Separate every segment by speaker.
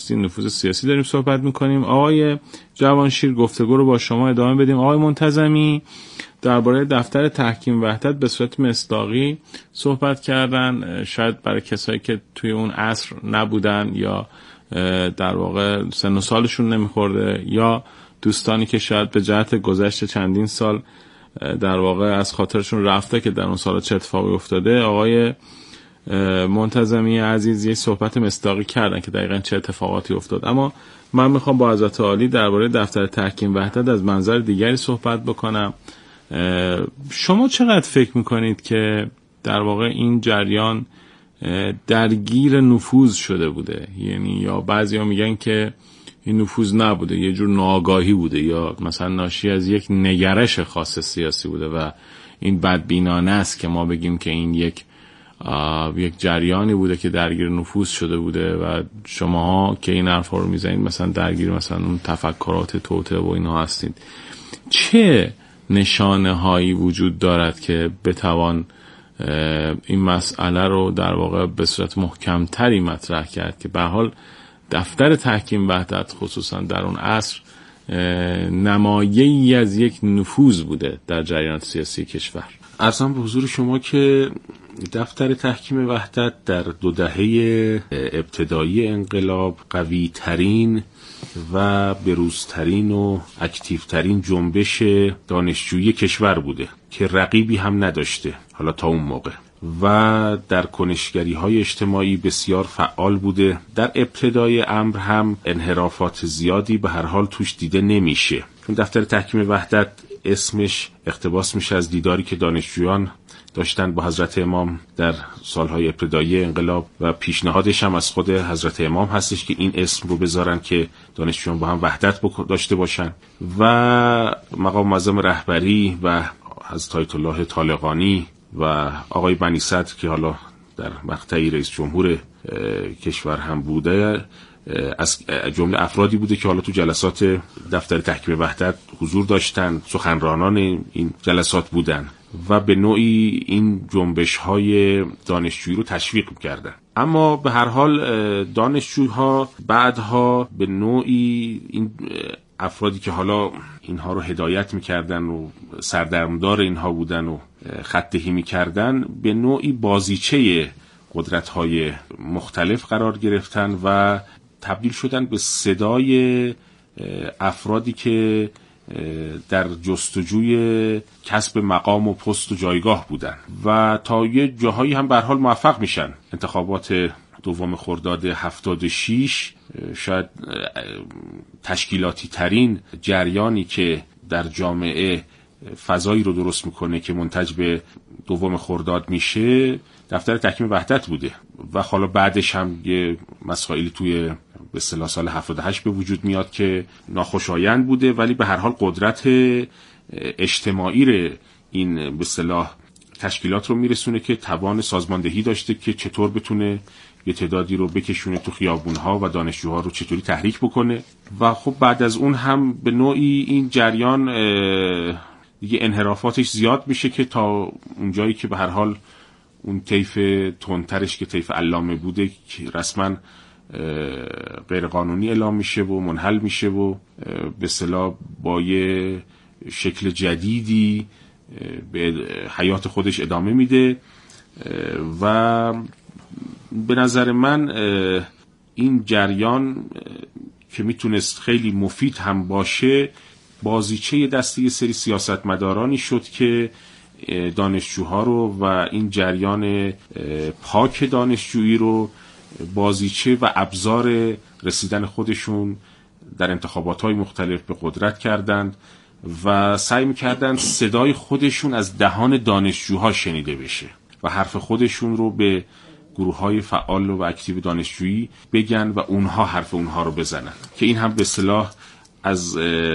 Speaker 1: هستین نفوذ سیاسی داریم صحبت میکنیم. آقای جوانشیر گفتگو رو با شما ادامه بدیم. آقای منتظمی درباره دفتر تحکیم وحدت به صورت مصداقی صحبت کردن. شاید برای کسایی که توی اون عصر نبودن یا در واقع سن و سالشون نمیخورده یا دوستانی که شاید به جهت گذشت چندین سال در واقع از خاطرشون رفته که در اون سال چه اتفاقی افتاده، آقای منتظمی عزیز یه صحبت مصداقی کردن که دقیقاً چه اتفاقاتی افتاد. اما من میخوام با حضرت عالی درباره دفتر تحکیم وحدت از منظر دیگری صحبت بکنم. شما چقدر فکر میکنید که در واقع این جریان درگیر نفوذ شده بوده؟ یعنی یا بعضیا میگن که این نفوذ نبوده، یه جور ناآگاهی بوده یا مثلا ناشی از یک نگرش خاص سیاسی بوده و این بدبینانه است که ما بگیم که این یک جریانی بوده که درگیر نفوذ شده بوده و شماها که این حرفا رو میزنید مثلا درگیر مثلا اون تفکرات توطئه و اینها هستید. چه نشانه هایی وجود دارد که بتوان این مسئله رو در واقع به صورت محکم تری مطرح کرد که به حال دفتر تحکیم وحدت خصوصا در اون عصر نمایه‌ای از یک نفوذ بوده در جریانات سیاسی کشور؟
Speaker 2: عرضم به حضور شما که دفتر تحکیم وحدت در 2 دهه ابتدایی انقلاب قوی ترین و بروزترین و اکتیوترین جنبش دانشجویی کشور بوده که رقیبی هم نداشته حالا تا اون موقع و در کنشگری‌های اجتماعی بسیار فعال بوده. در ابتدای امر هم انحرافات زیادی به هر حال توش دیده نمیشه، چون دفتر تحکیم وحدت اسمش اقتباس میشه از دیداری که دانشجویان داشتن با حضرت امام در سالهای ابتدایی انقلاب و پیشنهادش هم از خود حضرت امام هستش که این اسم رو بذارن که دانشجویان با هم وحدت داشته باشن و مقام معظم رهبری و حضرت آیت الله طالقانی و آقای بنی صدر که حالا در مقطعی رئیس جمهور کشور هم بوده از جمله افرادی بوده که حالا تو جلسات دفتر تحکیم وحدت حضور داشتن، سخنرانان این جلسات بودن و به نوعی این جنبش‌های دانشجویی رو تشویق می‌کردن. اما به هر حال دانشجوها بعدها به نوعی این افرادی که حالا اینها رو هدایت می‌کردن و سردرمدار اینها بودن و خط دهی می‌کردن به نوعی بازیچه قدرت‌های مختلف قرار گرفتن و تبدیل شدن به صدای افرادی که در جستجوی کسب مقام و پست و جایگاه بودن و تا یه جاهایی هم به هر حال موفق میشن. انتخابات 2 خرداد 76 شاید تشکیلاتی ترین جریانی که در جامعه فضایی رو درست میکنه که منتج به 2 خرداد میشه دفتر تحکیم وحدت بوده و حالا بعدش هم یه مسائلی توی به اصطلاح سال 78 به وجود میاد که ناخوشایند بوده، ولی به هر حال قدرت اجتماعی رو این به اصطلاح تشکیلات رو میرسونه که توان سازماندهی داشته که چطور بتونه یه تعدادی رو بکشونه تو خیابونها و دانشجوها رو چطوری تحریک بکنه و خب بعد از اون هم به نوعی این جریان دیگه انحرافاتش زیاد میشه که تا اونجایی که به هر حال اون طیف تندترش که طیف علامه بوده که رسما غیر قانونی اعلام میشه و منحل میشه و به اصطلاح با یه شکل جدیدی به حیات خودش ادامه میده و به نظر من این جریان که میتونست خیلی مفید هم باشه بازیچه دسته یه سری سیاستمدارانی شد که دانشجوها رو و این جریان پاک دانشجویی رو بازیچه و ابزار رسیدن خودشون در انتخابات‌های مختلف به قدرت کردند و سعی می‌کردند صدای خودشون از دهان دانشجوها شنیده بشه و حرف خودشون رو به گروه‌های فعال و اکتیو دانشجویی بگن و اونها حرف اونها رو بزنن که این هم به اصطلاح از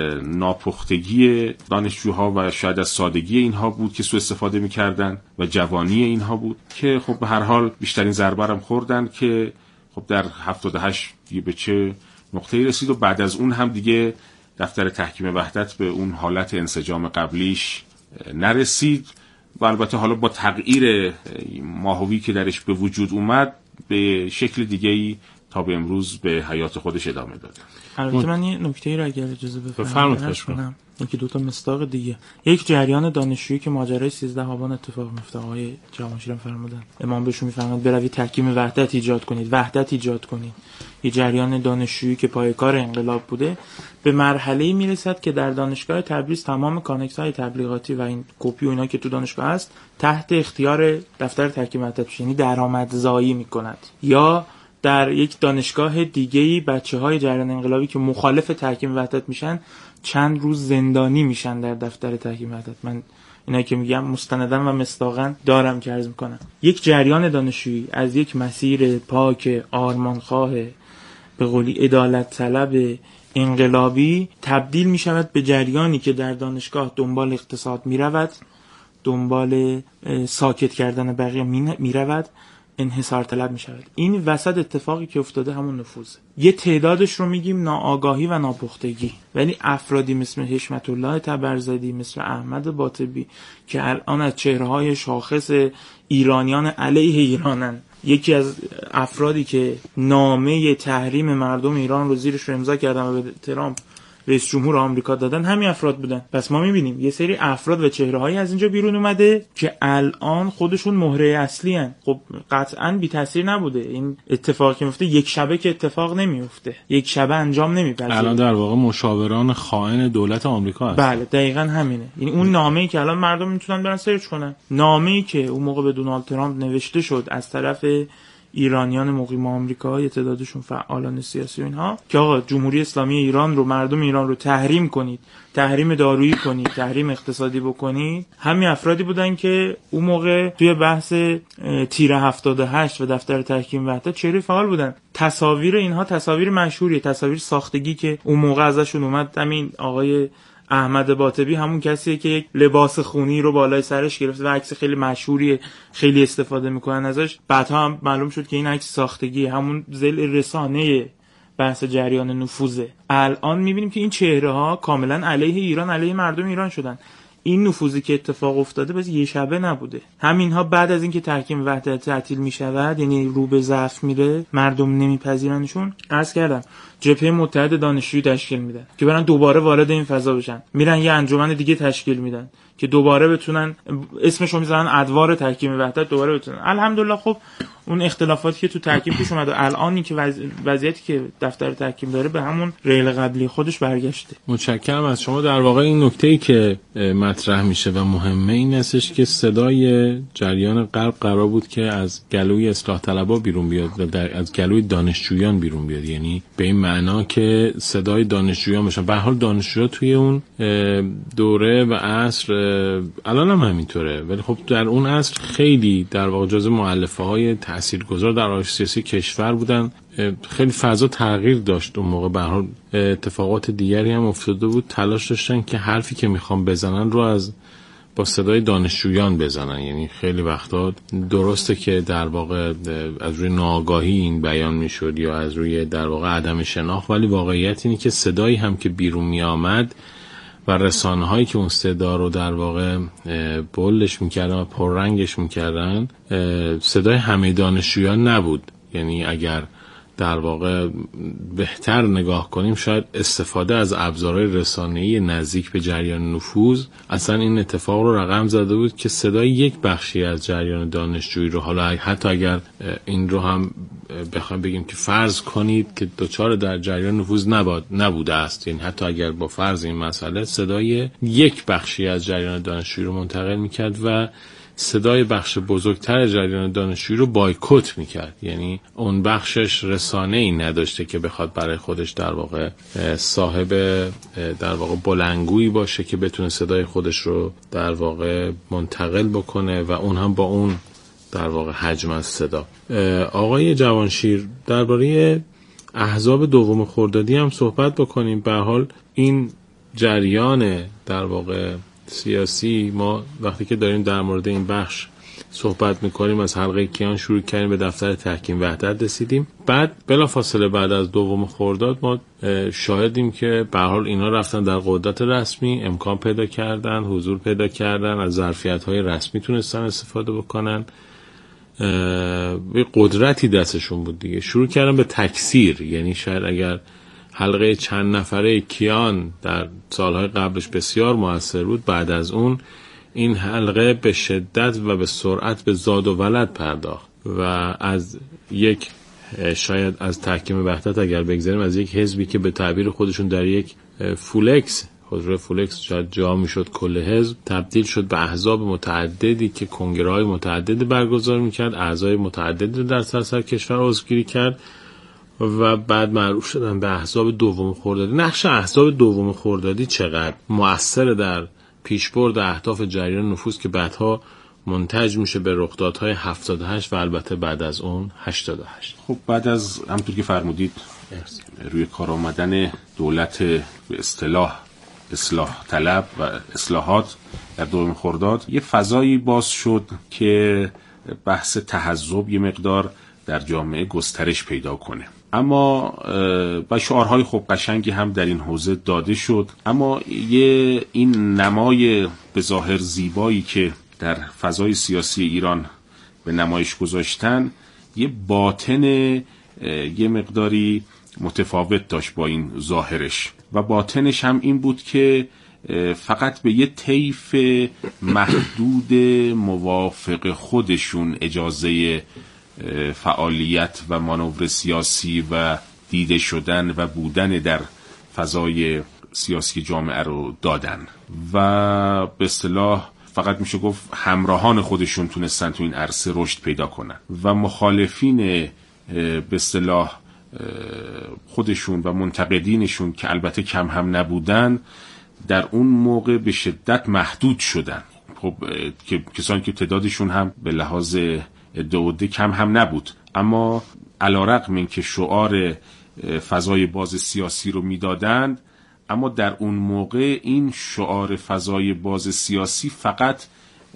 Speaker 2: ناپختگی دانشجوها و شاید از سادگی اینها بود که سوء استفاده می‌کردن و جوانی اینها بود که خب به هر حال بیشترین ضربه هم خوردن که خب در 78 به چه نقطه‌ای رسید و بعد از اون هم دیگه دفتر تحکیم وحدت به اون حالت انسجام قبلیش نرسید و البته حالا با تغییر ماهوی که درش به وجود اومد به شکل دیگه‌ای تا به امروز به حیات خودش ادامه داده.
Speaker 3: البته من یه نکته‌ای رو اگر اجازه
Speaker 2: بفرمایید.
Speaker 3: یکی دو تا مصداق دیگه. یک جریان دانشجویی که ماجرای 13 آبان اتفاق میفته، آقای جوانشیر فرمودن امام بهشون میفرماد بروید تحکیم وحدت ایجاد کنید. یه جریان دانشجویی که پایه‌کار انقلاب بوده به مرحله‌ای میرسد که در دانشگاه تبریز تمام کانکس‌های تبلیغاتی و این کپی و اینا که تو دانشگاه هست تحت اختیار دفتر تحکیم وحدت، یعنی درآمدزایی میکند. یا در یک دانشگاه دیگه‌ای بچه‌های جریان انقلابی که مخالف تحکیم وحدت میشن چند روز زندانی میشن در دفتر تحکیم وحدت. من اینا که میگم مستنداً و مصداقاً دارم که عرض میکنم. یک جریان دانشجویی از یک مسیر پاک آرمانخواه به قولی عدالت طلب انقلابی تبدیل میشود به جریانی که در دانشگاه دنبال اقتصاد میرود، دنبال ساکت کردن بقیه میرود، انحصار طلب می شود. این وسط اتفاقی که افتاده همون نفوذه. یه تعدادش رو میگیم ناآگاهی و ناپختگی، ولی افرادی مثل حشمت الله تبرزدی، مثل احمد باطبی که الان از چهره‌های شاخص ایرانیان علیه ایرانن، یکی از افرادی که نامه تحریم مردم ایران رو زیرش رو امضا کردن و به ترامپ رئیس جمهور آمریکا دادن، همین افراد بودن. پس ما می‌بینیم یه سری افراد و چهره‌هایی از اینجا بیرون اومده که الان خودشون مهره اصلی ان. خب قطعاً بی تاثیر نبوده این اتفاقی که میفته، یک شبه که اتفاق نمیفته، یک شبه انجام نمیپذیره.
Speaker 1: الان در واقع مشاوران خائن دولت آمریکا هست.
Speaker 3: بله دقیقاً همینه. یعنی اون نامه‌ای که الان مردم میتونن برن سرچ کنن، نامه‌ای که اون موقع به دونالد ترامپ نوشته شد از طرف ایرانیان مقیم آمریکا، یه تعدادشون فعالان سیاسی و اینها، که آقا جمهوری اسلامی ایران رو، مردم ایران رو تحریم کنید، تحریم دارویی کنید، تحریم اقتصادی بکنید، همین افرادی بودن که اون موقع توی بحث تیر 78 و دفتر تحکیم وحدت چهره فعال بودن. تصاویر اینها تصاویر مشهوریه، تصاویر ساختگی که اون موقع ازشون اومد. همین آقای احمد باطبی همون کسیه که یک لباس خونی رو بالای سرش گرفته و عکس خیلی مشهوریه، خیلی استفاده میکنن ازش. بعدها هم معلوم شد که این عکس ساختگی همون ذیل رسانه بحث جریان نفوذه. الان میبینیم که این چهره ها کاملا علیه ایران، علیه مردم ایران شدن. این نفوذی که اتفاق افتاده بس یه شبه نبوده. همینها بعد از اینکه تحکیم وحدت تعطیل میشود، یعنی رو به ضعف میره، مردم نمیپذیرنشون، عرض کردم جبهه متحد دانشجویی تشکیل میدن که برن دوباره وارد این فضا بشن، میرن یه انجمن دیگه تشکیل میدن که دوباره بتونن اسمشو میذارن ادوار تحکیم وحدت، دوباره بتونن. الحمدلله خب اون اختلافاتی که تو تحکیم پیش اومد و الان که وضعیتی که دفتر تحکیم داره به همون ریل قبلی خودش برگشته.
Speaker 1: متشکرم از شما. در واقع این نکته‌ای که مطرح میشه و مهمه این هستش که صدای جریان غرب قرار بود که از گلوی اصلاح طلبا بیرون بیاد و از گلوی دانشجویان بیرون بیاد، یعنی به این معنا که صدای دانشجویان باشن. به هر حال دانشجوها توی اون دوره و عصر الان هم همینطوره، ولی خب در اون عصر خیلی در واقع جزو مؤلفه‌های تاثیرگذار در آرش سیاسی کشور بودن. خیلی فضا تغییر داشت اون موقع، به هر حال اتفاقات دیگری هم افتاده بود، تلاش داشتن که حرفی که میخوان بزنن رو با صدای دانشجویان بزنن. یعنی خیلی وقتا درسته که در واقع از روی ناآگاهی این بیان میشد یا از روی در واقع عدم شناخت، ولی واقعیت اینه که صدایی هم که بیرون می آمد و رسانه هایی که اون صدا رو در واقع بولش میکردن و پررنگش میکردن صدای همه دانشجویان نبود. یعنی اگر در واقع بهتر نگاه کنیم، شاید استفاده از ابزارهای رسانه‌ای نزدیک به جریان نفوذ اصلا این اتفاق رو رقم زده بود که صدای یک بخشی از جریان دانشجویی رو، حالا حتی اگر این رو هم بخوام بگیم که فرض کنید که دوچار در جریان نفوذ نبوده است، یعنی حتی اگر با فرض این مسئله صدای یک بخشی از جریان دانشجویی رو منتقل میکرد و صدای بخش بزرگتر جریان دانشجویی رو بایکوت میکرد، یعنی اون بخشش رسانه‌ای نداشته که بخواد برای خودش در واقع صاحب در واقع بلندگویی باشه که بتونه صدای خودش رو در واقع منتقل بکنه و اون هم با اون در واقع حجم از صدا. آقای جوانشیر درباره احزاب دوم خردادی هم صحبت بکنیم. به هر حال این جریان در واقع سیاسی، ما وقتی که داریم در مورد این بخش صحبت میکنیم از حلقه کیان شروع کردیم به دفتر تحکیم وحدت رسیدیم، بعد بلافاصله بعد از دوم خرداد ما شاهدیم که به هر حال اینا رفتن در قدرت رسمی، امکان پیدا کردن، حضور پیدا کردن، از ظرفیت‌های رسمی تونستن استفاده بکنن قدرتی دستشون بود دیگه، شروع کردن به تکثیر. یعنی شاید اگر حلقه چند نفره کیان در سالهای قبلش بسیار موثر بود، بعد از اون این حلقه به شدت و به سرعت به زاد و ولد پرداخت و از یک شاید از تحکیم وحدت اگر بگذاریم، از یک حزبی که به تعبیر خودشون در یک فولکس، حضور فولکس شاید جا میشد کل حزب، تبدیل شد به احزاب متعددی که کنگره‌های متعددی برگزار میکرد، اعضای متعددی در سراسر کشور عضوگیری کرد و بعد معروف شدن به احزاب دوم خردادی. نقش احزاب دوم خردادی چقدر مؤثر در پیشبرد اهداف جریان نفوذ که بعدها منتج میشه به رخدادهای 78 و البته بعد از اون 88.
Speaker 2: خب بعد از همونطور که فرمودید روی کار آمدن دولت به اصلاح طلب و اصلاحات در دوم خرداد، یه فضایی باز شد که بحث تحزب یه مقدار در جامعه گسترش پیدا کنه. اما با شعارهای خوب قشنگی هم در این حوزه داده شد، اما این نمای به ظاهر زیبایی که در فضای سیاسی ایران به نمایش گذاشتن، یه باطن یه مقداری متفاوت داشت با این ظاهرش، و باطنش هم این بود که فقط به یه طیف محدود موافق خودشون اجازه فعالیت و مانور سیاسی و دیده شدن و بودن در فضای سیاسی جامعه رو دادن و به اصطلاح فقط میشه گفت همراهان خودشون تونستن تو این عرصه رشد پیدا کنن و مخالفین به اصطلاح خودشون و منتقدینشون که البته کم هم نبودن در اون موقع به شدت محدود شدن. خب که کسانی که تعدادشون هم به لحاظ عده کم هم نبود، اما علی‌رغم اینکه شعار فضای باز سیاسی رو میدادند، اما در اون موقع این شعار فضای باز سیاسی فقط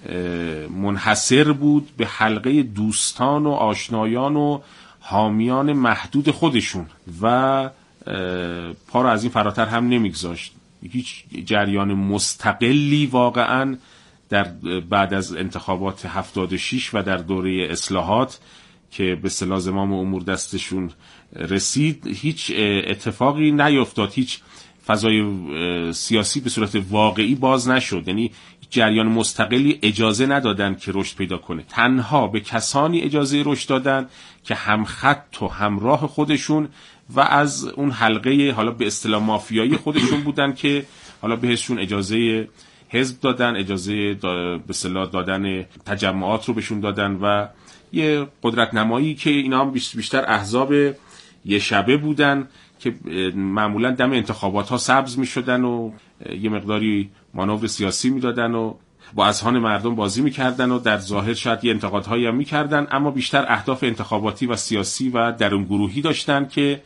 Speaker 2: منحصر بود به حلقه دوستان و آشنایان و حامیان محدود خودشون و پا رو از این فراتر هم نمیگذاشت. هیچ جریان مستقلی واقعا در بعد از انتخابات 76 و در دوره اصلاحات که به اصطلاح زمام امور دستشون رسید، هیچ اتفاقی نیفتاد، هیچ فضای سیاسی به صورت واقعی باز نشد. یعنی جریان مستقلی اجازه ندادن که رشد پیدا کنه، تنها به کسانی اجازه رشد دادن که هم خط و همراه خودشون و از اون حلقه حالا به اصطلاح مافیایی خودشون بودن که حالا بهشون اجازه حزب دادن، اجازه به اصطلاح دادن تجمعات رو بهشون دادن و یه قدرت نمایی که اینا هم بیشتر احزاب یه شبه بودن که معمولا دم انتخابات ها سبز می شدن و یه مقداری مانور سیاسی می دادن و با اذهان مردم بازی می کردن و در ظاهر شاید یه انتقادهایی هم می کردن، اما بیشتر اهداف انتخاباتی و سیاسی و درون گروهی داشتن که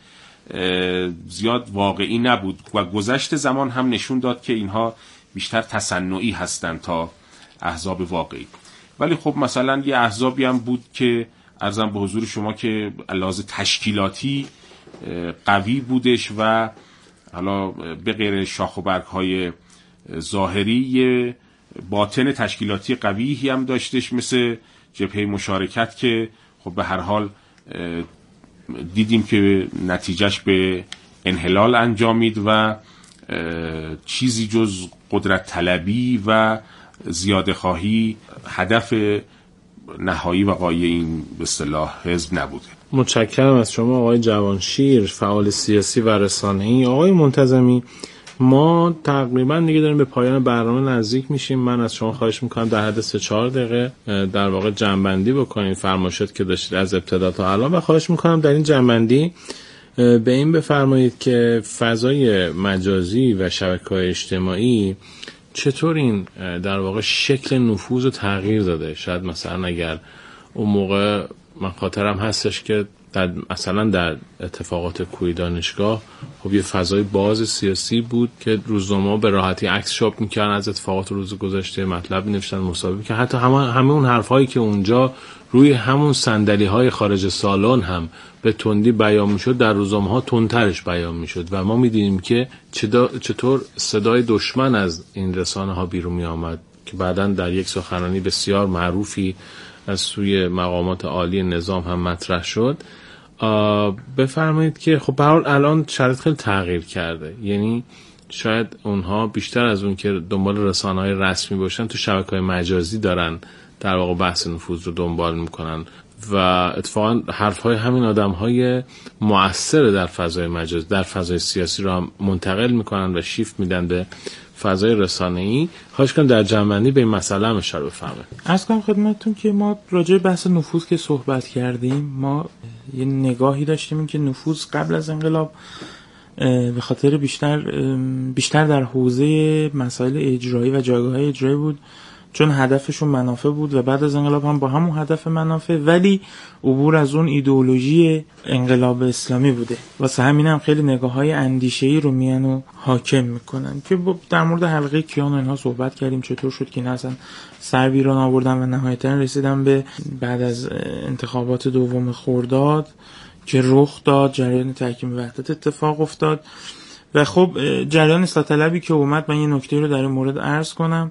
Speaker 2: زیاد واقعی نبود و گذشت زمان هم نشون داد که اینها بیشتر تصنعی هستن تا احزاب واقعی. ولی خب مثلا یه احزابی هم بود که عرضم به حضور شما که لحاظ تشکیلاتی قوی بودش و حالا به غیر شاخ و برگ‌های ظاهری یه باطن تشکیلاتی قویی هم داشتش، مثل جبهه مشارکت که خب به هر حال دیدیم که نتیجهش به انحلال انجامید و چیزی جز قدرت طلبی و زیاده خواهی هدف نهایی و غایه این به اصطلاح حزب نبوده.
Speaker 1: متشکرم از شما آقای جوانشیر، فعال سیاسی و رسانه‌ای. آقای منتظمی، ما تقریبا دیگه داریم به پایان برنامه نزدیک میشیم. من از شما خواهش میکنم در حد 3-4 دقیقه در واقع جمع‌بندی بکنید فرمایشات که داشتید از ابتدا تا الان و خواهش میکنم در این جمع‌بندی به این بفرمایید که فضای مجازی و شبکه‌های اجتماعی چطور این در واقع شکل نفوذ رو تغییر داده. شاید مثلا اگر اون موقع من خاطرم هستش که مثلا در اتفاقات کوی دانشگاه خب یه فضای باز سیاسی بود که روزنامه‌ها به راحتی عکس چاپ می‌کردن از اتفاقات روز گذشته، مطلب می‌نوشتن، مسابقه که حتی همه اون حرفایی که اونجا روی همون صندلی‌های خارج سالن هم به تندی بیان می‌شد در روزنامه‌ها تندترش بیان می‌شد و ما می‌دیدیم که چطور صدای دشمن از این رسانه‌ها بیرون می‌آمد که بعداً در یک سخنرانی بسیار معروفی از سوی مقامات عالی نظام هم مطرح شد. بفرمایید که خب به هر حال الان شرایط خیلی تغییر کرده، یعنی شاید اونها بیشتر از اون که دنبال رسانه‌های رسمی باشن تو شبکه‌های مجازی دارن در واقع بحث نفوذ رو دنبال میکنن و اتفاقا حرفهای همین آدم‌های مؤثر در فضای مجازی، در فضای سیاسی رو هم منتقل میکنن و شیفت میدن به فضای رسانه‌ای. خواهش کنم در جمع‌بندی به این مسئله هم اشاره بفرمایید.
Speaker 3: عرض کنم خدمتتون که ما راجع به بحث نفوذ که صحبت کردیم، ما یه نگاهی داشتیم این که نفوذ قبل از انقلاب به خاطر بیشتر در حوزه مسائل اجرایی و جایگاه‌های اجرایی بود، چون هدفشون منافع بود و بعد از انقلاب هم با همون هدف منافع، ولی عبور از اون ایدئولوژی انقلاب اسلامی بوده. واسه همین هم خیلی نگاه‌های اندیشه‌ای رو میان و حاکم میکنن که در مورد حلقه کیان و اینها صحبت کردیم، چطور شد که اصلا سر بیرون آوردن و نهایتاً رسیدن به بعد از انتخابات دوم خرداد که رخ داد، جریان تحکیم وحدت اتفاق افتاد. و خب جریان اصلاح طلبی که اومد، من یه نکته رو در این مورد عرض کنم،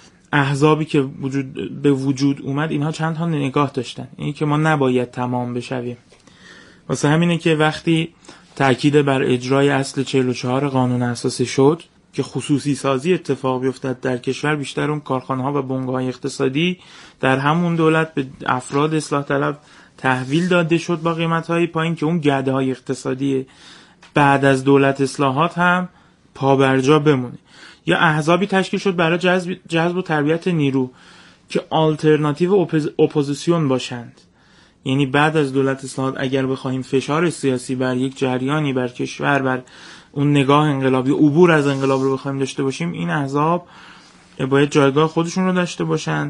Speaker 3: احزابی که به وجود اومد اینها چند تا نگاه داشتن، اینی که ما نباید تمام بشویم. واسه همینه که وقتی تاکید بر اجرای اصل 44 قانون اساسی شد که خصوصی سازی اتفاق بیفتد در کشور، بیشتر اون کارخانه‌ها و بنگاه‌های اقتصادی در همون دولت به افراد اصلاح طلب تحویل داده شد با قیمت‌های پایین که اون گرده‌های اقتصادی بعد از دولت اصلاحات هم پابرجا بمونه. یا احزابی تشکیل شد برای جذب و تربیت نیرو که آلترناتیو اپوزیسیون باشند، یعنی بعد از دولت اصلاحات اگر بخوایم فشار سیاسی بر یک جریانی، بر کشور، بر اون نگاه انقلابی، عبور از انقلاب رو بخوایم داشته باشیم، این احزاب باید جایگاه خودشون رو داشته باشن.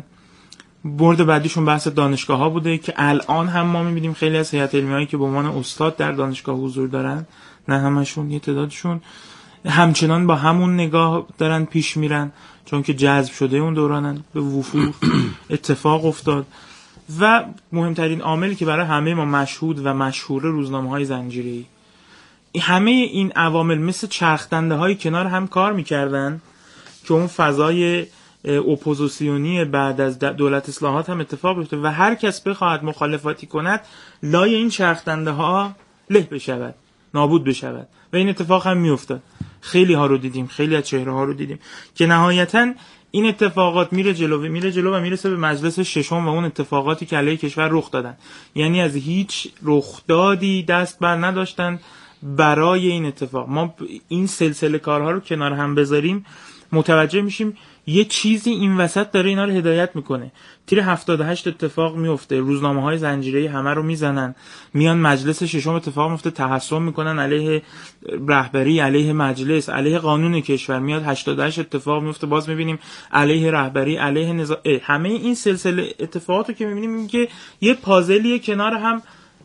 Speaker 3: مورد بعدیشون بحث دانشگاه ها بوده که الان هم ما می‌بینیم خیلی از هیئت علمیایی که به عنوان استاد در دانشگاه حضور دارن، نه همشون، یه تعدادشون همچنان با همون نگاه دارن پیش میرن، چون که جذب شده اون دورانن، به وفور اتفاق افتاد. و مهمترین عاملی که برای همه ما مشهود و مشهور روزنامه‌های زنجیره‌ای، همه این عوامل مثل چرخدنده های کنار هم کار میکردن که اون فضای اپوزیسیونی بعد از دولت اصلاحات هم اتفاق بیفته و هر کس بخواهد مخالفتی کند لای این چرخدنده ها له بشود، نابود بشود. و این اتفاق هم میافتاد. خیلی ها رو دیدیم، خیلی از چهره ها رو دیدیم که نهایتاً این اتفاقات میره جلو و میرسه به مجلس ششم و اون اتفاقاتی که علیه کشور رخ دادن. یعنی از هیچ رخدادی دست بر نداشتن برای این اتفاق. ما این سلسله کارها رو کنار هم بذاریم متوجه میشیم یه چیزی این وسط داره اینا رو هدایت میکنه. تیر 78 اتفاق میفته، روزنامه‌های زنجیره‌ای همه رو میزنن، میان مجلس ششم اتفاق میفته، تحصن میکنن علیه رهبری، علیه مجلس، علیه قانون کشور. میاد 88 اتفاق میفته، باز میبینیم علیه رهبری، علیه نظام. همه این سلسله اتفاقاتو که میبینیم که یه پازلیه کنار هم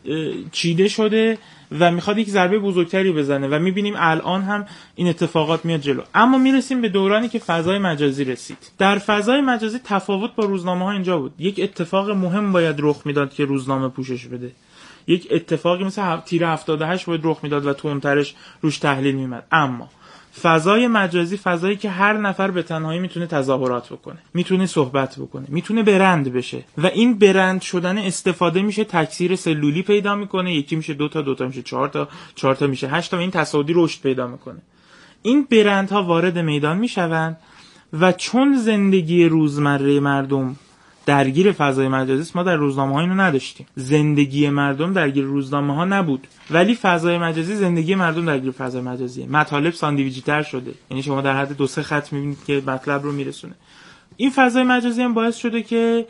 Speaker 3: چیده شده و میخواد یک ضربه بزرگتری بزنه و میبینیم الان هم این اتفاقات میاد جلو. اما میرسیم به دورانی که فضای مجازی رسید. در فضای مجازی تفاوت با روزنامه ها اینجا بود. یک اتفاق مهم باید رخ میداد که روزنامه پوشش بده. یک اتفاقی مثل تیر 78 باید رخ میداد و تندترش روش تحلیل میمد. اما فضای مجازی فضایی که هر نفر به تنهایی میتونه تظاهرات بکنه، میتونه صحبت بکنه، میتونه برند بشه و این برند شدن استفاده میشه تکثیر سلولی پیدا میکنه. یکی میشه 2 تا، 2 تا میشه 4 تا، 4 تا میشه 8 تا و این تصاعدی رشد پیدا میکنه. این برندها وارد میدان میشوند و چون زندگی روزمره مردم درگیر فضای مجازی است، ما در روزنامه‌ها اینو نداشتیم. زندگی مردم درگیر روزنامه‌ها نبود، ولی فضای مجازی زندگی مردم درگیر فضای مجازیه. مطالب ساندویچی تر شده، یعنی شما در حد 2-3 خط می‌بینید که مطلب رو میرسونه. این فضای مجازی هم باعث شده که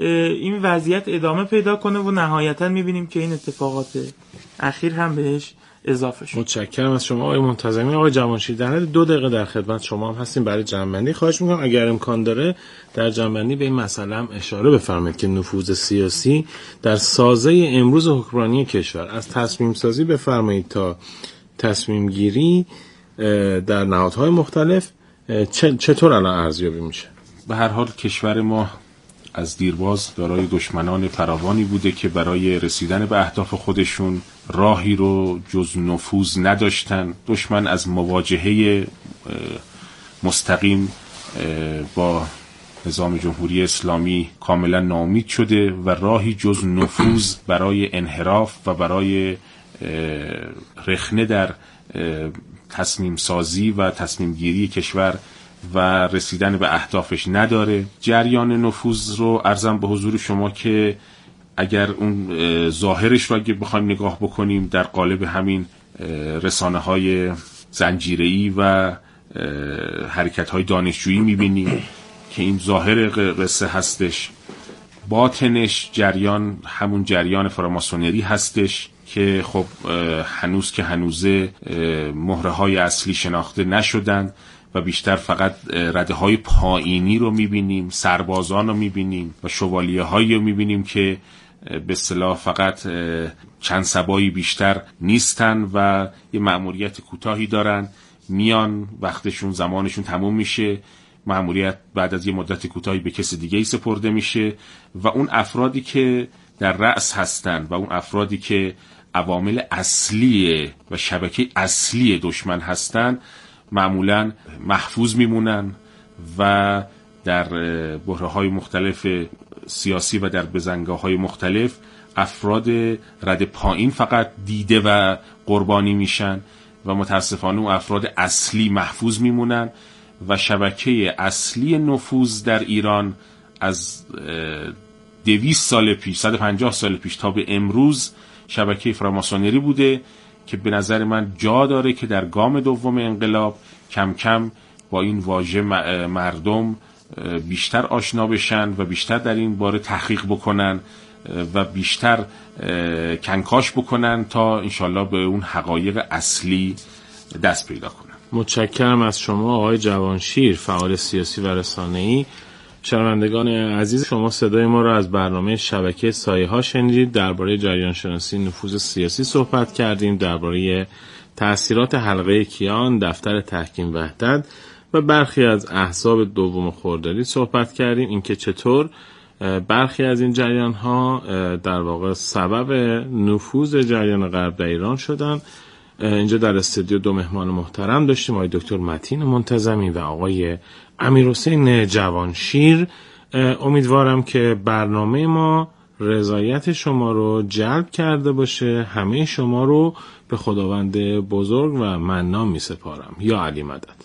Speaker 3: این وضعیت ادامه پیدا کنه و نهایتاً می‌بینیم که این اتفاقات اخیر هم بهش اضافه شد.
Speaker 1: متشکرم از شما آقای منتظمی. آقای جوانشیر، در حد 2 دقیقه در خدمت شما هم هستیم برای جمع‌بندی. خواهش می‌کنم اگر امکان داره در جمع‌بندی به این مسئله هم اشاره بفرمایید که نفوذ سیاسی در سازه امروز حکمرانی کشور، از تصمیم سازی بفرمایید تا تصمیم گیری در نهادهای مختلف، چطور الان ارزیابی میشه؟
Speaker 2: به هر حال کشور ما از دیرباز دارای دشمنان فراوانی بوده که برای رسیدن به اهداف خودشون راهی رو جز نفوذ نداشتن. دشمن از مواجهه مستقیم با نظام جمهوری اسلامی کاملا ناامید شده و راهی جز نفوذ برای انحراف و برای رخنه در تصمیم سازی و تصمیم گیری کشور و رسیدن به اهدافش نداره. جریان نفوذ رو عرضم به حضور شما که اگر اون ظاهرش رو اگه بخوایم نگاه بکنیم در قالب همین رسانه‌های زنجیره‌ای و حرکت‌های دانشجویی می‌بینیم که این ظاهر قصه هستش، باطنش جریان همون جریان فراماسونری هستش که خب هنوز که هنوزه مهره‌های اصلی شناخته نشدن و بیشتر فقط رده‌های پایینی رو می‌بینیم، سربازان رو می‌بینیم و شوالیه‌هایی رو می‌بینیم که به اصطلاح فقط چند سبایی بیشتر نیستن و یه مأموریت کوتاهی دارن، میان وقتشون زمانشون تموم میشه، مأموریت بعد از یه مدت کوتاهی به کسی دیگه‌ای سپرده میشه و اون افرادی که در رأس هستن و اون افرادی که عوامل اصلی و شبکه اصلی دشمن هستن معمولاً محفوظ میمونن و در بحره‌های مختلف سیاسی و در بزنگاه‌های مختلف افراد رد پایین فقط دیده و قربانی میشن و متاسفانه اون افراد اصلی محفوظ میمونن و شبکه اصلی نفوذ در ایران از 200 سال پیش 150 سال پیش تا به امروز شبکه فراماسونری بوده که به نظر من جا داره که در گام دوم انقلاب کم کم با این واژه مردم بیشتر آشنا بشن و بیشتر در این باره تحقیق بکنن و بیشتر کنکاش بکنن تا انشالله به اون حقایق اصلی دست پیدا کنن.
Speaker 1: متشکرم از شما آقای جوانشیر، فعال سیاسی و رسانه‌ای. شنوندگان عزیز، شما صدای ما را از برنامه شبکه سایه ها شنیدید. درباره جریان شناسی نفوذ سیاسی صحبت کردیم، درباره تأثیرات حلقه کیان، دفتر تحکیم وحدت و برخی از احزاب دوم خردادی صحبت کردیم، اینکه چطور برخی از این جریان ها در واقع سبب نفوذ جریان غرب در ایران شدن. اینجا در استودیو دو مهمان محترم داشتیم، آقای دکتر متین منتظمی و آقای امیرحسین جوانشیر. امیدوارم که برنامه ما رضایت شما رو جلب کرده باشه. همه شما رو به خداوند بزرگ و منان می سپارم. یا علی مدد.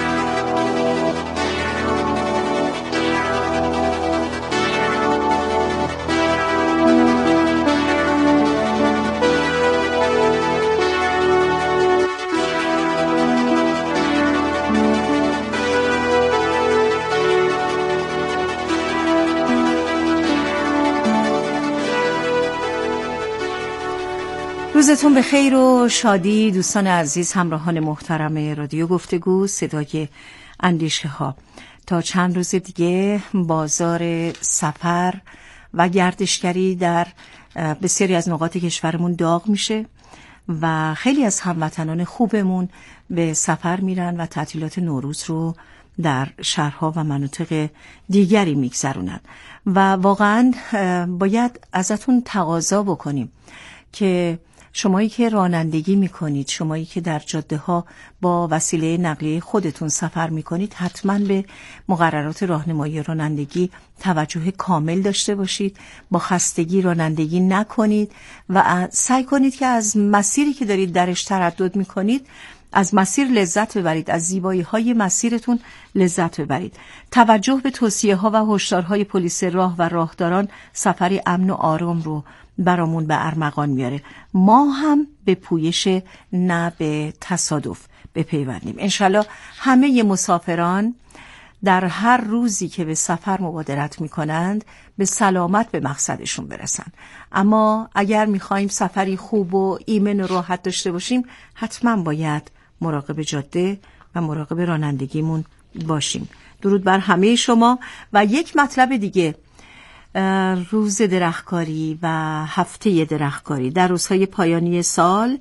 Speaker 4: روزتون بخیر و شادی دوستان عزیز، همراهان محترم رادیو گفتگو صدای اندیشه ها. تا چند روز دیگه بازار سفر و گردشگری در بسیاری از نقاط کشورمون داغ میشه و خیلی از هموطنان خوبمون به سفر میرن و تعطیلات نوروز رو در شهرها و مناطق دیگری میگذرونن و واقعا باید ازتون تقاضا بکنیم که شمایی که رانندگی میکنید، شمایی که در جاده ها با وسیله نقلیه خودتون سفر میکنید، حتما به مقررات راهنمایی رانندگی توجه کامل داشته باشید. با خستگی رانندگی نکنید و سعی کنید که از مسیری که دارید درش تردد میکنید از مسیر لذت ببرید، از زیبایی های مسیرتون لذت ببرید. توجه به توصیه ها و هشدارهای پلیس راه و راهداران سفری امن و آرام رو برامون به ارمغان میاره. ما هم به پویش نه به تصادف بپیوندیم. انشالله همه مسافران در هر روزی که به سفر مبادرت میکنند به سلامت به مقصدشون برسن. اما اگر میخوایم سفری خوب و ایمن و راحت داشته باشیم، حتما باید مراقب جاده و مراقب رانندگیمون باشیم. درود بر همه شما. و یک مطلب دیگه، روز درختکاری و هفته درختکاری در روزهای پایانی سال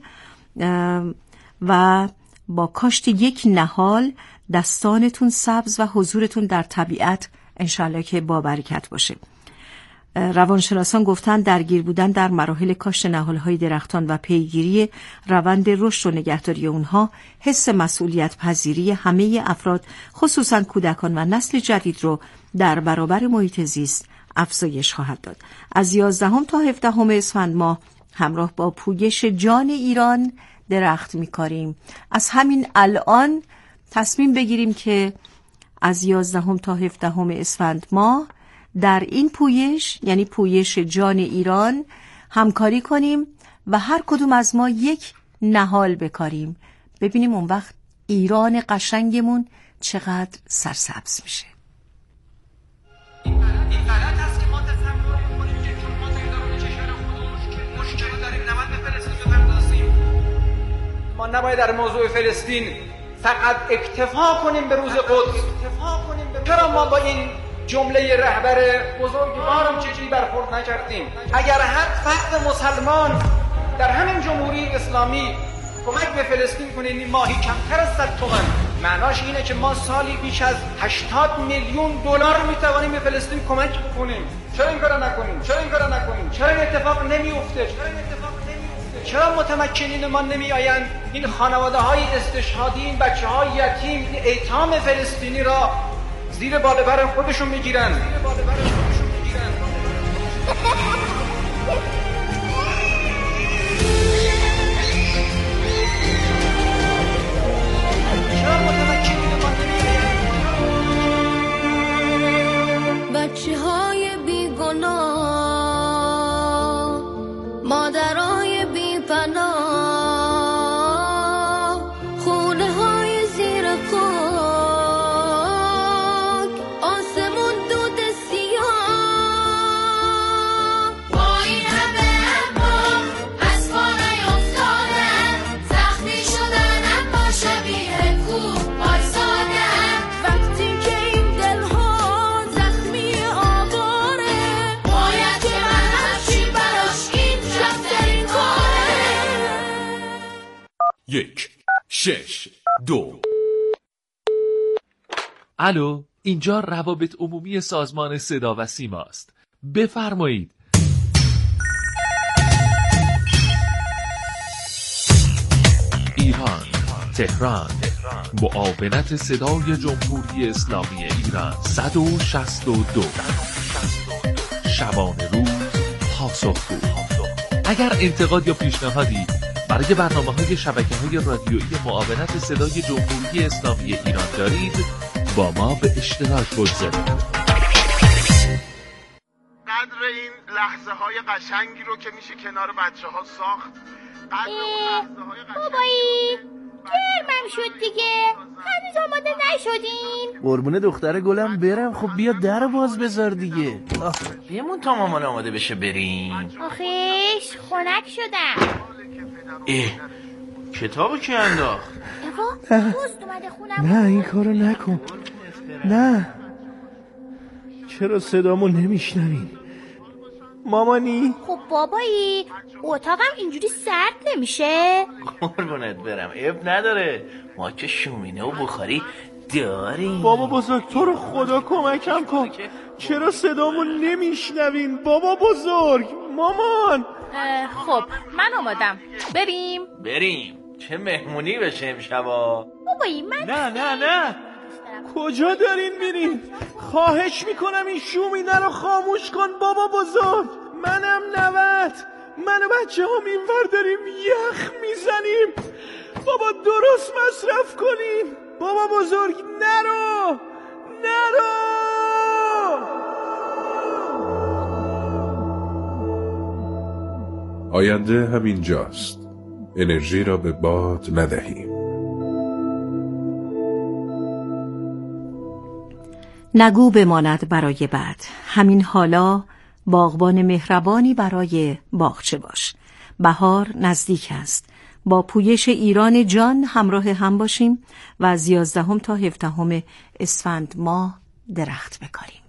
Speaker 4: و با کاشت یک نهال دستانتون سبز و حضورتون در طبیعت انشالله که با برکت باشه. روانشناسان گفتن درگیر بودن در مراحل کاشت نهال‌های درختان و پیگیری روند رشد و نگهداری اونها حس مسئولیت پذیری همه افراد خصوصا کودکان و نسل جدید رو در برابر محیط زیست افزایش خواهد داد. از 11 تا 17 اسفند ماه همراه با پویش جان ایران درخت می‌کاریم. از همین الان تصمیم بگیریم که از 11 تا 17 اسفند ماه در این پویش، یعنی پویش جان ایران، همکاری کنیم و هر کدوم از ما یک نهال بکاریم. ببینیم اون وقت ایران قشنگمون چقدر سرسبز میشه.
Speaker 5: این غلط است که ما تصور می‌کنیم که چون ما در کشور خودمون که مشکل داریم نباید به فلسطین بپردازیم. ما نباید در موضوع فلسطین فقط اکتفا کنیم به روز قدس. چرا ما با این جمله رهبر بزرگوارم چجوری برخورد نکردیم؟ اگر هر فرد مسلمان در همین جمهوری اسلامی کمک به فلسطین کنه این ماهی کمتر از 100 تومان، معناش اینه که ما سالی بیش از 80 میلیون دلار میتوانیم به فلسطین کمک کنیم. چرا این کارو نکنیم؟ چرا این اتفاق نمیفته؟ چرا متمکنین ما نمیآیند این خانواده‌های استشهادی، این بچه‌های یتیم، این ایتام فلسطینی را زیر بالابر خودشون میگیرن؟
Speaker 6: بچه‌های بیگناه، مادرای بی‌پناه، خونه‌های زیر خاک، آسمون دود سیاه. با این همه ارباب از پا نیفتادن، زخمی شدن اما شبیه کوه وایسادن. وقتی که این دلها زخمی آواره، باید که من هرچی براش این رفترین کاره.
Speaker 7: 1 6 2. الو، اینجا روابط عمومی سازمان صدا و سیما است. بفرمایید. ایران، تهران، معاونت صدای جمهوری اسلامی ایران 162. شبانه روز پاسخگو. اگر انتقاد یا پیشنهادی برای برنامه‌های شبکه‌های رادیویی معاونت صدای جمهوری اسلامی ایران دارید، با ما به اشتراک بگذارید.
Speaker 8: قدر این لحظه های قشنگی رو که میشه کنار بچه ها ساخت. قدر اون لحظه های قشنگی
Speaker 6: بابایی گرمم شد دیگه، هنوز آماده نشدیم.
Speaker 9: قربونه دختر گلم برم، خب بیا در باز بذار دیگه.
Speaker 10: بیمون تا مامان آماده بشه بریم.
Speaker 6: آخیش خنک شدم.
Speaker 10: کتابو کی انداخت؟
Speaker 6: دوست اومده خونم.
Speaker 9: نه این کارو نکن. نه، چرا صدامو نمیشنوین؟ مامانی؟
Speaker 6: خب بابایی اتاقم اینجوری سرد نمیشه؟
Speaker 10: قربونت برم، اب نداره، ما که شومینه و بخاری داریم.
Speaker 9: بابا بزرگ تو رو خدا کمکم کن، چرا صدامو نمیشنوین؟ بابا بزرگ، مامان.
Speaker 11: خب من آمادم، بریم.
Speaker 10: چه مهمونی بشه امشبا؟
Speaker 6: بابایی من
Speaker 9: نه کجا دارین میرین؟ خواهش میکنم این شومینه رو خاموش کن بابا بزرگ. منم 90، من و بچه هم این ور داریم یخ میزنیم. بابا درست مصرف کنین. بابا بزرگ نرو.
Speaker 12: آینده همینجاست. انرژی را به باد ندهیم.
Speaker 4: نگو بماند برای بعد. همین حالا باغبان مهربانی برای باغچه باش. بهار نزدیک است. با پویش ایران جان همراه هم باشیم و از 11 تا 17 اسفند ماه درخت بکاریم.